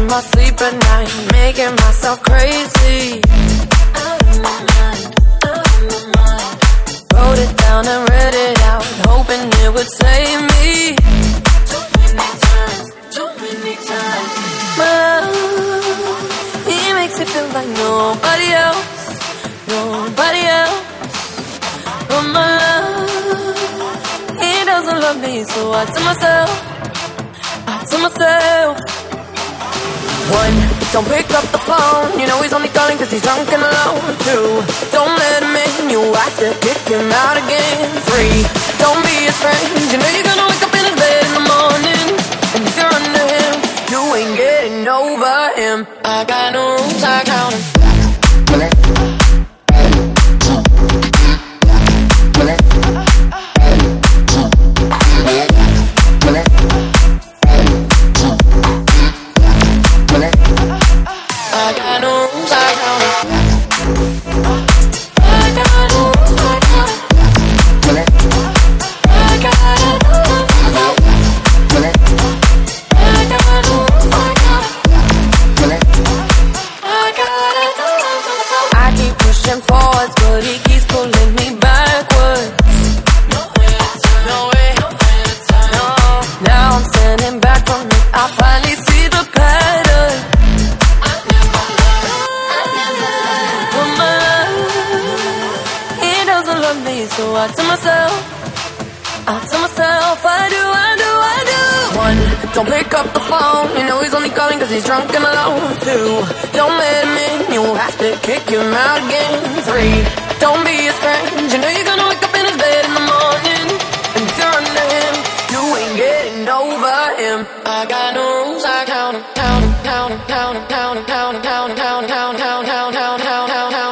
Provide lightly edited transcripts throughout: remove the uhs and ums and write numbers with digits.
in my sleep at night, making myself crazy. Out of my mind, out of my mind. Wrote it down and read it out, hoping it would save me. Too many times, too many times. My love, he makes it feel like nobody else, nobody else. But my love, he doesn't love me, so I tell myself, one, don't pick up the phone. You know he's only calling cause he's drunk and alone. Two, don't let him in. You have to kick him out again. Three, don't be his friend. You know you're gonna wake up in his bed in the morning, and if you're under him, you ain't getting over him. I got no rules, I count him. Don't pick up the phone, you know he's only calling cause he's drunk and alone. Two, don't let him in, you have to kick him out again. Three, don't be his friend, you know you're gonna wake up in his bed in the morning, and if you're under him, you ain't getting over him. I got no rules, I count him, count him, count him, count him, count him, count him, count him, count him, count him, count him, count him, count him, count him, count him.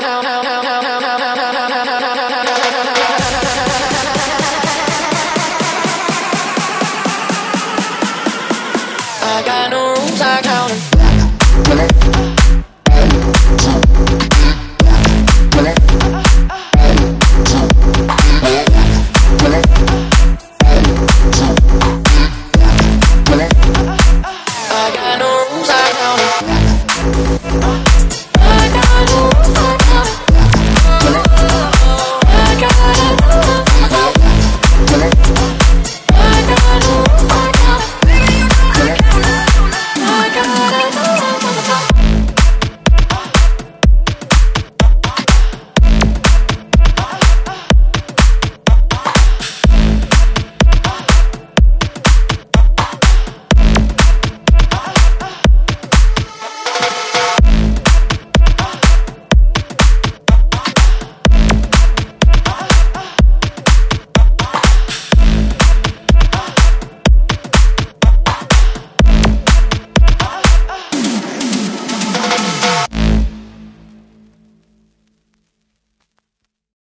I got no rules, I count them. I got no